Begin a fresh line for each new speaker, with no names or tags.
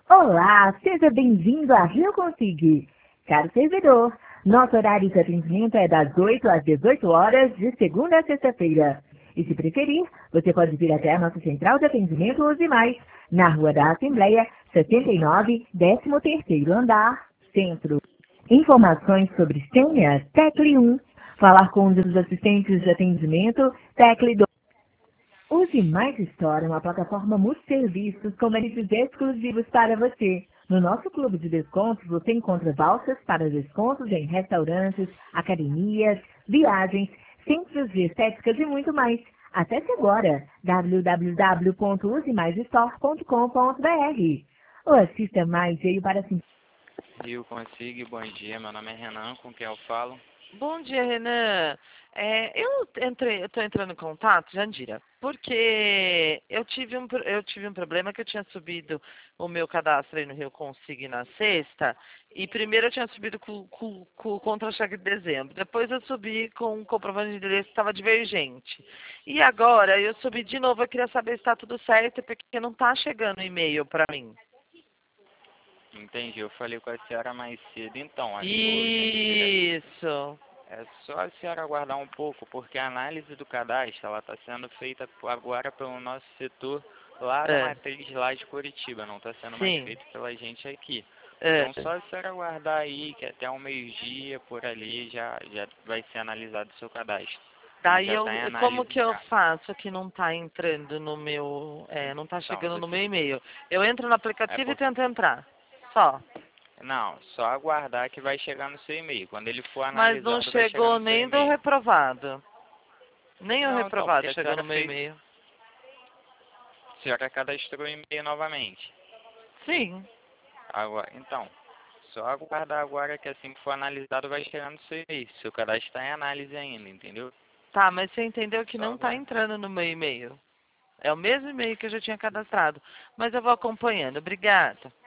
Olá, seja bem-vindo a Rio Consig. Caro servidor, nosso horário de atendimento é das 8 às 18 horas, de segunda a sexta-feira. E se preferir, você pode vir até a nossa central de atendimento Use Mais, na Rua da Assembleia, 79, 13º andar, Centro. Informações sobre senha, tecle 1. Falar com um dos assistentes de atendimento, tecle 2. Use Mais Store, uma plataforma multi-serviços com benefícios exclusivos para você. No nosso clube de descontos, você encontra vouchers para descontos em restaurantes, academias, viagens, centros de estéticas e muito mais. Acesse agora www.usemaisstore.com.br ou assista mais veio para se...
Rio Consig, bom dia. Meu nome é Renan, com quem eu falo.
Bom dia, Renan. Eu estou entrando em contato, Jandira, porque eu tive um problema que eu tinha subido o meu cadastro aí no Rio Consig na sexta, e primeiro eu tinha subido com o contra-cheque de dezembro, depois eu subi com o comprovante de endereço que estava divergente. E agora eu subi de novo, eu queria saber se está tudo certo, porque não está chegando e-mail para mim.
Entendi, eu falei com a senhora mais cedo. Então,
Isso.
é só a senhora aguardar um pouco, porque a análise do cadastro ela está sendo feita agora pelo nosso setor lá da matriz lá de Curitiba, não está sendo mais feito pela gente aqui. Então, só a senhora aguardar aí, que até um meio-dia por ali já vai ser analisado o seu cadastro.
Daí como que eu faço que não está entrando no meu, não está chegando no meu e-mail? Eu entro no aplicativo e tento entrar. Só.
Não, só aguardar que vai chegar no seu e-mail. Quando ele for
Mas
analisado,
não chegou nem do reprovado. Nem o reprovado chegou no meu e-mail.
A senhora cadastrou o e-mail novamente?
Sim.
Agora, então, só aguardar agora que assim que for analisado vai chegar no seu e-mail. Seu cadastro está em análise ainda, entendeu?
Tá, mas você entendeu que não está entrando no meu e-mail. É o mesmo e-mail que eu já tinha cadastrado. Mas eu vou acompanhando. Obrigada.